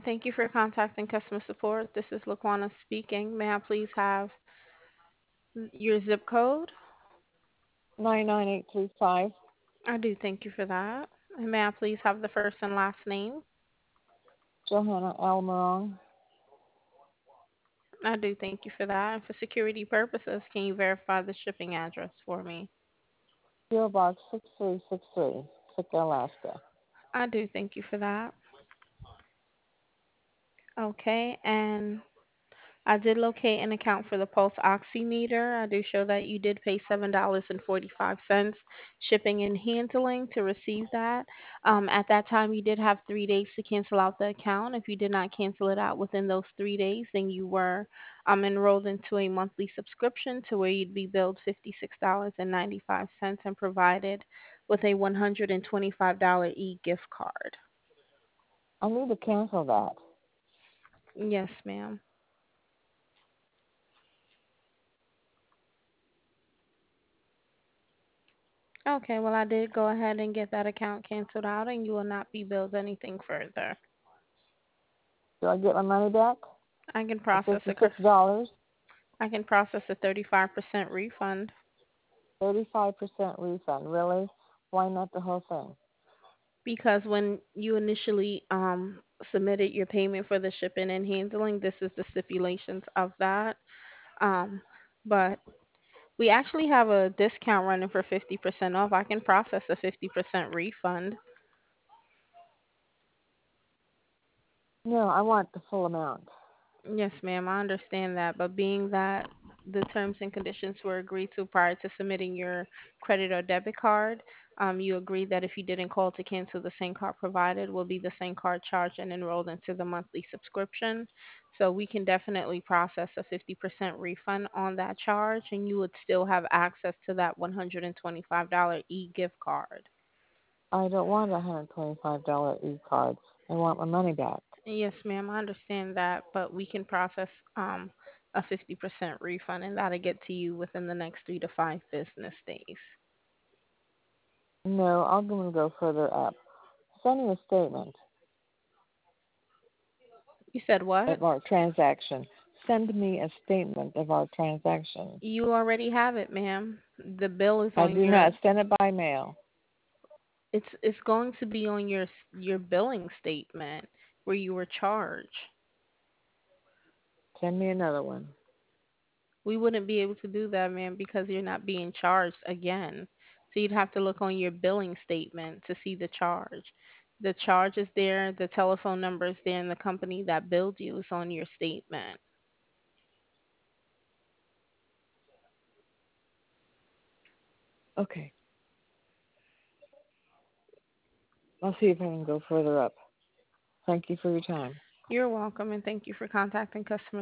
Thank you for contacting customer support. This is Laquana speaking. May I please have your zip code? 99835. I do thank you for that. And may I please have the first and last name? Johanna Almirong. I do thank you for that. And for security purposes, can you verify the shipping address for me? PO Box 6363, Sitka, Alaska. I do thank you for that. Okay, and I did locate an account for the pulse oximeter. I do show that you did pay $7.45 shipping and handling to receive that. At that time, you did have 3 days to cancel out the account. If you did not cancel it out within those 3 days, then you were enrolled into a monthly subscription to where you'd be billed $56.95 and provided with a $125 e-gift card. I need to cancel that. Yes, ma'am. Okay, well, I did go ahead and get that account canceled out, and you will not be billed anything further. Do I get my money back? I can The process $56, I can process a 35% refund 35% refund. Really? Why not the whole thing? because when you initially submitted your payment for the shipping and handling, this is the stipulations of that. Um, but we actually have a discount running for 50% off. I can process a 50% refund. No, I want the full amount. Yes, ma'am, I understand that, but being that the terms and conditions were agreed to prior to submitting your credit or debit card, you agreed that if you didn't call to cancel, the same card provided will be the same card charged and enrolled into the monthly subscription. So we can definitely process a 50% refund on that charge, and you would still have access to that $125 e-gift card. I don't want a $125 e-card. I want my money back. Yes, ma'am, I understand that, but we can process a 50% refund, and that'll get to you within the next 3 to 5 business days. No, I'm going to go further up. Send me a statement You said what? of our transaction. Send me a statement of our transaction. You already have it, ma'am. The bill is I on do your not send it by mail. it's going to be on your billing statement where you were charged. Send me another one. We wouldn't be able to do that, ma'am, because you're not being charged again. So you'd have to look on your billing statement to see the charge. The charge is there, the telephone number is there, and the company that billed you is on your statement. Okay. I'll see if I can go further up. Thank you for your time. You're welcome, and thank you for contacting customer